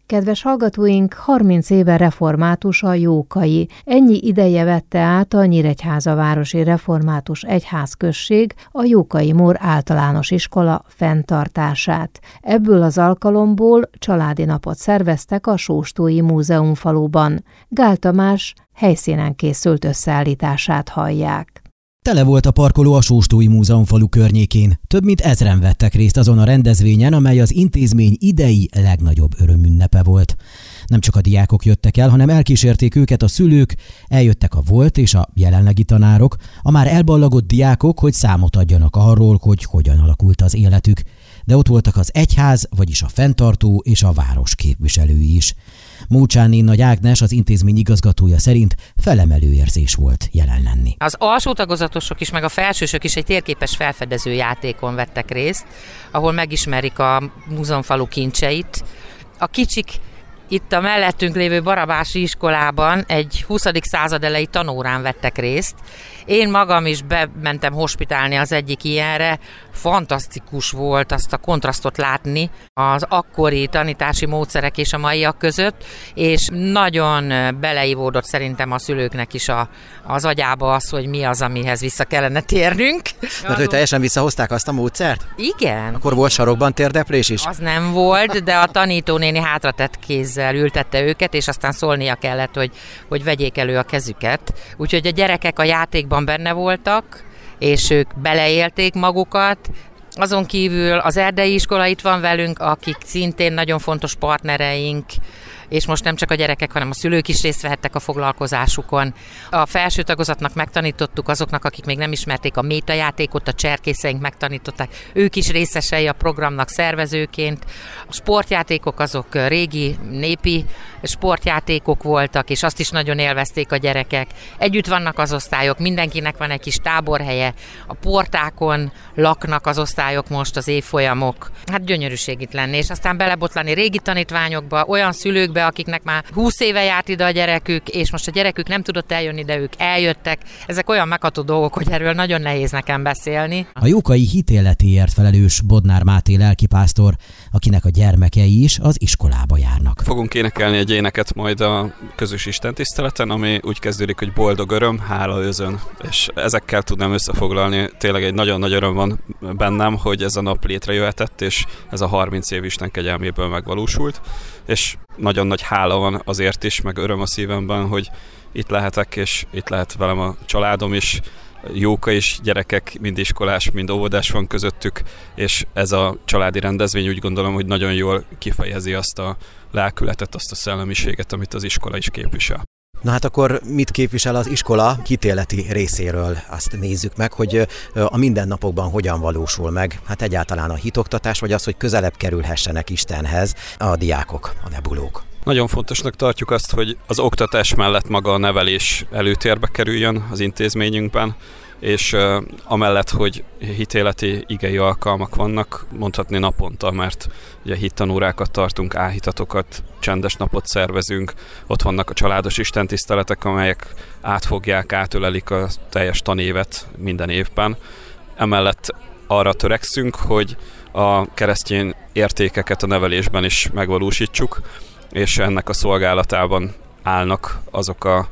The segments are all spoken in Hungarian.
Kedves hallgatóink, 30 éve református a Jókai. Ennyi ideje vette át a Nyíregyháza-városi református egyházközség a Jókai Mór általános iskola fenntartását. Ebből az alkalomból családi napot szerveztek a Sóstói Múzeumfaluban. Gál Tamás helyszínen készült összeállítását hallják. Tele volt a parkoló a Sóstói Múzeumfalu környékén. Több mint 1000-en vettek részt azon a rendezvényen, amely az intézmény idei legnagyobb örömünnepe volt. Nem csak a diákok jöttek el, hanem elkísérték őket a szülők, eljöttek a volt és a jelenlegi tanárok, a már elballagott diákok, hogy számot adjanak arról, hogy hogyan alakult az életük. De ott voltak az egyház, vagyis a fenntartó és a város képviselői is. Mócsáni Nagy Ágnes, az intézmény igazgatója szerint felemelő érzés volt jelen lenni. Az alsó tagozatosok is, meg a felsősök is egy térképes felfedező játékon vettek részt, ahol megismerik a múzeumfalu kincseit. A kicsik itt a mellettünk lévő Barabási iskolában egy 20. század elejé tanórán vettek részt. Én magam is bementem hospitálni az egyik ilyenre. Fantasztikus volt azt a kontrasztot látni az akkori tanítási módszerek és a maiak között, és nagyon beleivódott szerintem a szülőknek is az agyába az, hogy mi az, amihez vissza kellene térnünk. Mert hogy teljesen visszahozták azt a módszert? Igen. Akkor volt sarokban térdeplés is? Az nem volt, de a tanítónéni hátratett kézzel ültette őket, és aztán szólnia kellett, hogy vegyék elő a kezüket. Úgyhogy a gyerekek a játékban benne voltak, és ők beleélték magukat. Azon kívül az erdei iskola itt van velünk, akik szintén nagyon fontos partnereink, és most nem csak a gyerekek, hanem a szülők is részt vehettek a foglalkozásukon. A felső tagozatnak megtanítottuk azoknak, akik még nem ismerték a métajátékot, a cserkészeink megtanították, ők is részesei a programnak szervezőként. A sportjátékok azok régi, népi sportjátékok voltak, és azt is nagyon élvezték a gyerekek. Együtt vannak az osztályok, mindenkinek van egy kis táborhelye, a portákon laknak az osztályok most, az évfolyamok. Hát gyönyörűség itt lenni, és aztán belebotlani régi tanítványokba, olyan szülőkbe, akiknek már 20 éve járt ide a gyerekük, és most a gyerekük nem tudott eljönni, de ők eljöttek. Ezek olyan megható dolgok, hogy erről nagyon nehéz nekem beszélni. A Jókai hitéletéért felelős Bodnár Máté lelkipásztor, akinek a gyermekei is az iskolába járnak. Fogunk énekelni egy éneket majd a közös istentiszteleten, ami úgy kezdődik, hogy boldog öröm, hála özön. És ezekkel tudnám összefoglalni, tényleg egy nagyon nagy öröm van bennem, hogy ez a nap létrejöhetett, és ez a 30 év Isten kegyelméből megvalósult, és nagyon nagy hála van azért is, meg öröm a szívemben, hogy itt lehetek, és itt lehet velem a családom is, Jóka is, gyerekek, mind iskolás, mind óvodás van közöttük, és ez a családi rendezvény úgy gondolom, hogy nagyon jól kifejezi azt a lelkületet, azt a szellemiséget, amit az iskola is képvisel. Na hát akkor mit képvisel az iskola hitéleti részéről? Azt nézzük meg, hogy a mindennapokban hogyan valósul meg. Hát egyáltalán a hitoktatás, vagy az, hogy közelebb kerülhessenek Istenhez a diákok, a nebulók. Nagyon fontosnak tartjuk azt, hogy az oktatás mellett maga a nevelés előtérbe kerüljön az intézményünkben, és amellett, hogy hitéleti igei alkalmak vannak, mondhatni naponta, mert ugye hittanórákat tartunk, áhítatokat, csendes napot szervezünk, ott vannak a családos istentiszteletek, amelyek átfogják, átölelik a teljes tanévet minden évben. Emellett arra törekszünk, hogy a keresztény értékeket a nevelésben is megvalósítsuk, és ennek a szolgálatában állnak azok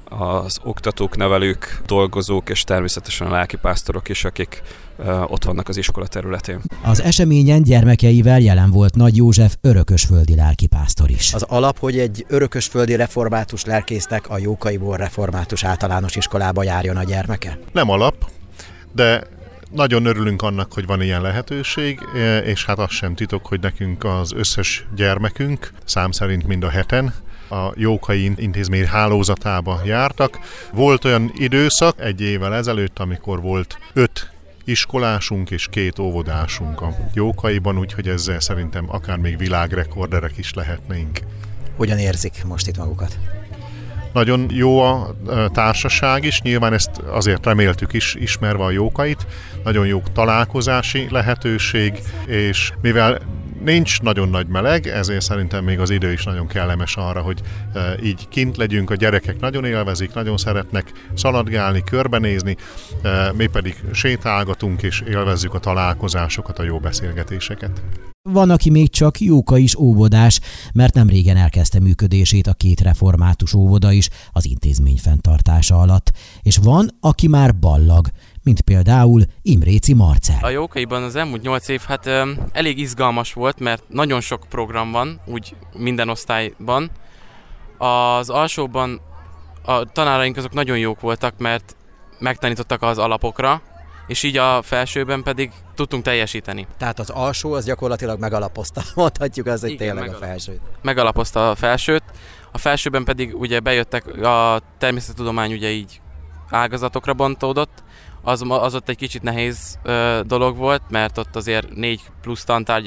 az oktatók, nevelők, dolgozók, és természetesen a lelkipásztorok is, akik ott vannak az iskola területén. Az eseményen gyermekeivel jelen volt Nagy József örökösföldi lelkipásztor is. Az alap, hogy egy örökösföldi református lelkésznek a Jókaiból református általános iskolába járjon a gyermeke? Nem alap, de nagyon örülünk annak, hogy van ilyen lehetőség, és hát az sem titok, hogy nekünk az összes gyermekünk, szám szerint mind a 7-en, a Jókai intézmény hálózatába jártak. Volt olyan időszak egy évvel ezelőtt, amikor volt 5 iskolásunk és 2 óvodásunk a Jókaiban, úgyhogy ezzel szerintem akár még világrekorderek is lehetnénk. Hogyan érzik most itt magukat? Nagyon jó a társaság is, nyilván ezt azért reméltük is, ismerve a Jókait. Nagyon jó találkozási lehetőség, és mivel nincs nagyon nagy meleg, ezért szerintem még az idő is nagyon kellemes arra, hogy így kint legyünk, a gyerekek nagyon élvezik, nagyon szeretnek szaladgálni, körbenézni, mi pedig sétálgatunk és élvezzük a találkozásokat, a jó beszélgetéseket. Van, aki még csak Jóka is óvodás, mert nem régen elkezdte működését a 2 református óvoda is az intézmény fenntartása alatt. És van, aki már ballag, mint például Imréci Marcell. A Jókaiban az elmúlt 8 év elég izgalmas volt, mert nagyon sok program van, úgy minden osztályban. Az alsóban a tanáraink azok nagyon jók voltak, mert megtanítottak az alapokra, és így a felsőben pedig tudtunk teljesíteni. Tehát az alsó az gyakorlatilag megalapozta, mondhatjuk az, hogy tényleg a felsőt. Megalapozta a felsőt, a felsőben pedig ugye bejöttek a természettudomány ugye így ágazatokra bontódott, az ott egy kicsit nehéz dolog volt, mert ott azért 4 plusz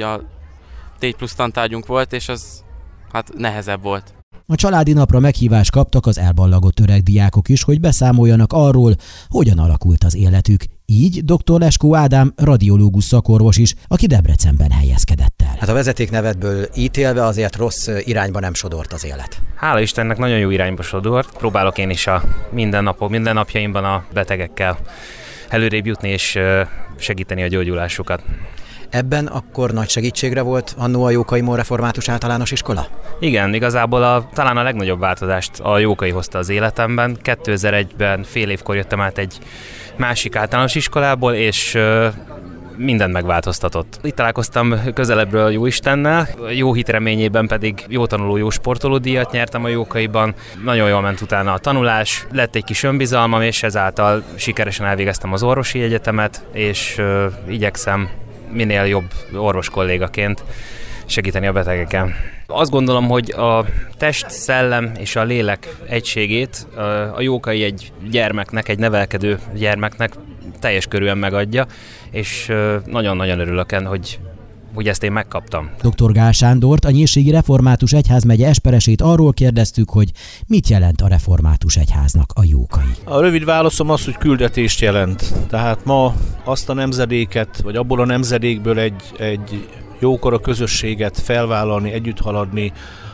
tantárgyunk volt, és az hát nehezebb volt. A családi napra meghívást kaptak az elballagott öreg diákok is, hogy beszámoljanak arról, hogyan alakult az életük. Így dr. Leskó Ádám radiológus szakorvos is, aki Debrecenben helyezkedett el. Hát a vezetéknevedből ítélve azért rossz irányba nem sodort az élet. Hála Istennek nagyon jó irányba sodort. Próbálok én is a mindennapjaimban a betegekkel előrébb jutni és segíteni a gyógyulásukat. Ebben akkor nagy segítségre volt annó a Jókai Mór Református Általános Iskola? Igen, igazából talán a legnagyobb változást a Jókai hozta az életemben. 2001-ben fél évkor jöttem át egy másik általános iskolából, és mindent megváltoztatott. Itt találkoztam közelebbről Jóistennel, jó hit reményében pedig jó tanuló, jó sportoló díjat nyertem a Jókaiban. Nagyon jól ment utána a tanulás, lett egy kis önbizalmam, és ezáltal sikeresen elvégeztem az orvosi egyetemet, és igyekszem minél jobb orvos kollégaként segíteni a betegeken. Azt gondolom, hogy a test, szellem és a lélek egységét a Jókai egy gyermeknek, egy nevelkedő gyermeknek teljes körűen megadja, és nagyon-nagyon örülök, hogy ezt én megkaptam. Dr. Gál Sándort, a Nyírségi Református Egyházmegye esperesét arról kérdeztük, hogy mit jelent a Református Egyháznak a Jókai. A rövid válaszom az, hogy küldetést jelent. Tehát ma azt a nemzedéket, vagy abból a nemzedékből egy jókora közösséget felvállalni, együtt haladni,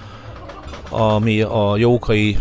ami a Jókai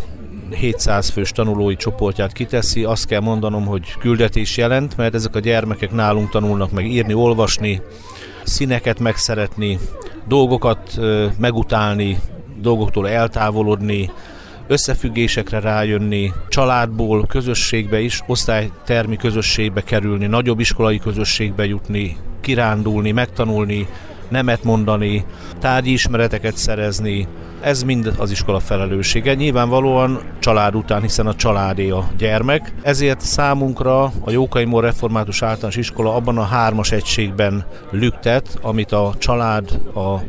700 fős tanulói csoportját kiteszi, azt kell mondanom, hogy küldetés jelent, mert ezek a gyermekek nálunk tanulnak meg írni, olvasni, színeket megszeretni, dolgokat megutálni, dolgoktól eltávolodni, összefüggésekre rájönni, családból közösségbe is, osztálytermi közösségbe kerülni, nagyobb iskolai közösségbe jutni, kirándulni, megtanulni, nemet mondani, tárgyi ismereteket szerezni. Ez mind az iskola felelőssége. Nyilvánvalóan család után, hiszen a családé a gyermek. Ezért számunkra a Jókai Mór Református Általános Iskola abban a 3-as egységben lüktet, amit a család,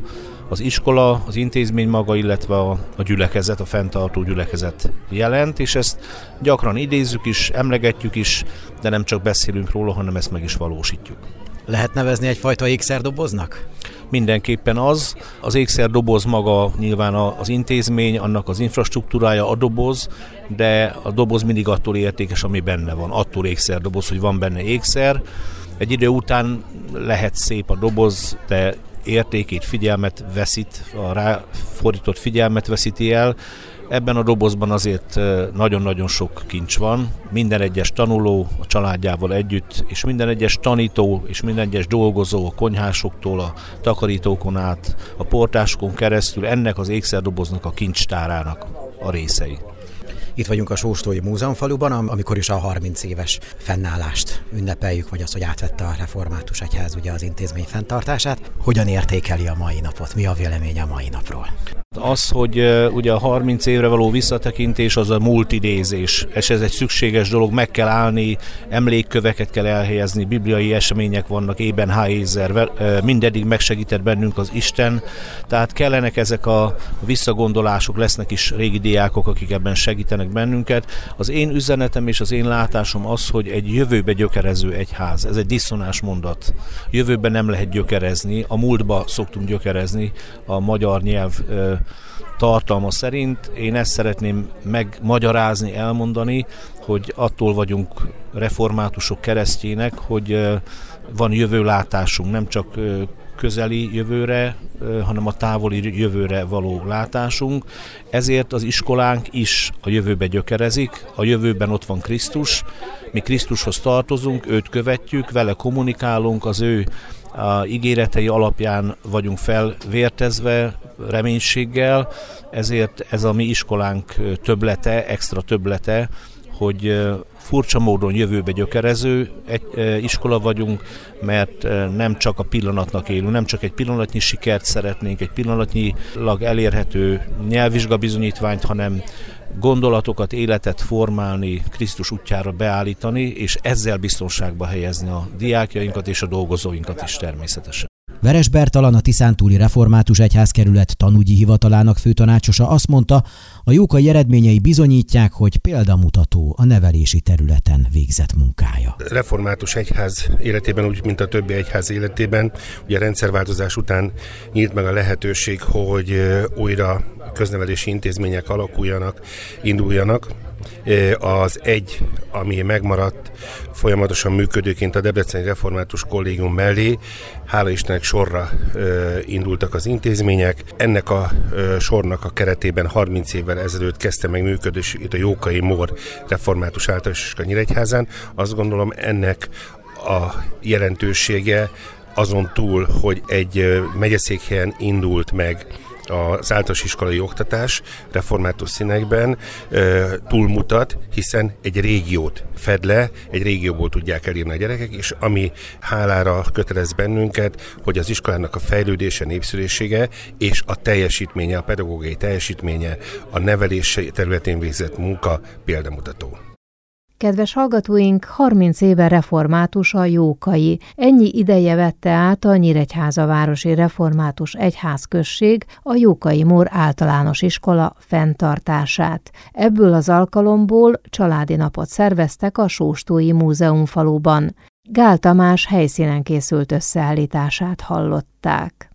az iskola, az intézmény maga, illetve a gyülekezet, a fenntartó gyülekezet jelent, és ezt gyakran idézzük is, emlegetjük is, de nem csak beszélünk róla, hanem ezt meg is valósítjuk. Lehet nevezni egyfajta ékszerdoboznak? Mindenképpen az. Az ékszerdoboz maga nyilván az intézmény, annak az infrastruktúrája a doboz, de a doboz mindig attól értékes, ami benne van. Attól ékszerdoboz, hogy van benne ékszer. Egy idő után lehet szép a doboz, de értékét, figyelmet veszít, a ráfordított figyelmet veszíti el. Ebben a dobozban azért nagyon-nagyon sok kincs van. Minden egyes tanuló a családjával együtt, és minden egyes tanító, és minden egyes dolgozó, a konyhásoktól, a takarítókon át, a portásokon keresztül ennek az ékszerdoboznak a kincstárának a részei. Itt vagyunk a Sóstói Múzeumfaluban, amikor is a 30 éves fennállást ünnepeljük, vagy az, hogy átvette a Református Egyház ugye az intézmény fenntartását. Hogyan értékeli a mai napot? Mi a véleménye a mai napról? Az, hogy ugye a 30 évre való visszatekintés, az a múlt idézés, és ez egy szükséges dolog, meg kell állni, emlékköveket kell elhelyezni, bibliai események vannak, ében H.Ézer, mindeddig megsegített bennünk az Isten, tehát kellenek ezek a visszagondolások, lesznek is régi diákok, akik ebben segítenek bennünket. Az én üzenetem és az én látásom az, hogy egy jövőbe gyökerező egyház, ez egy diszonás mondat. Jövőben nem lehet gyökerezni, a múltba szoktunk gyökerezni, a magyar nyelv tartalma szerint. Én ezt szeretném megmagyarázni, elmondani, hogy attól vagyunk reformátusok, keresztjének, hogy van jövőlátásunk, nem csak közeli jövőre, hanem a távoli jövőre való látásunk. Ezért az iskolánk is a jövőbe gyökerezik, a jövőben ott van Krisztus, mi Krisztushoz tartozunk, őt követjük, vele kommunikálunk, az ő a ígéretei alapján vagyunk felvértezve, reménységgel, ezért ez a mi iskolánk többlete, extra többlete, hogy furcsa módon jövőbe gyökerező iskola vagyunk, mert nem csak a pillanatnak élünk, nem csak egy pillanatnyi sikert szeretnénk, egy pillanatnyilag elérhető nyelvvizsgabizonyítványt, hanem gondolatokat, életet formálni, Krisztus útjára beállítani, és ezzel biztonságba helyezni a diákjainkat és a dolgozóinkat is természetesen. Veres Bertalan, a Tiszántúli Református Egyházkerület tanügyi hivatalának főtanácsosa azt mondta, a Jókai eredményei bizonyítják, hogy példamutató a nevelési területen végzett munkája. Református egyház életében, úgy mint a többi egyház életében, ugye a rendszerváltozás után nyílt meg a lehetőség, hogy újra köznevelési intézmények alakuljanak, induljanak. Az egy, ami megmaradt, folyamatosan működőként a Debreceni Református Kollégium mellé, hála Istennek sorra indultak az intézmények. Ennek a sornak a keretében 30 évvel ezelőtt kezdte meg működését a Jókai Mór Református Általános Iskola Nyíregyházán. Azt gondolom, ennek a jelentősége azon túl, hogy egy megyeszékhelyen indult meg az általános iskolai oktatás református színekben túlmutat, hiszen egy régiót fed le, egy régióból tudják elírni a gyerekek, és ami hálára kötelez bennünket, hogy az iskolának a fejlődése, népszerűsége és a teljesítménye, a pedagógiai teljesítménye, a nevelés területén végzett munka példamutató. Kedves hallgatóink, 30 éve református a Jókai. Ennyi ideje vette át a Nyíregyháza-városi Református Egyházközség a Jókai Mór Általános Iskola fenntartását. Ebből az alkalomból családi napot szerveztek a Sóstói Múzeumfaluban. Gál Tamás helyszínen készült összeállítását hallották.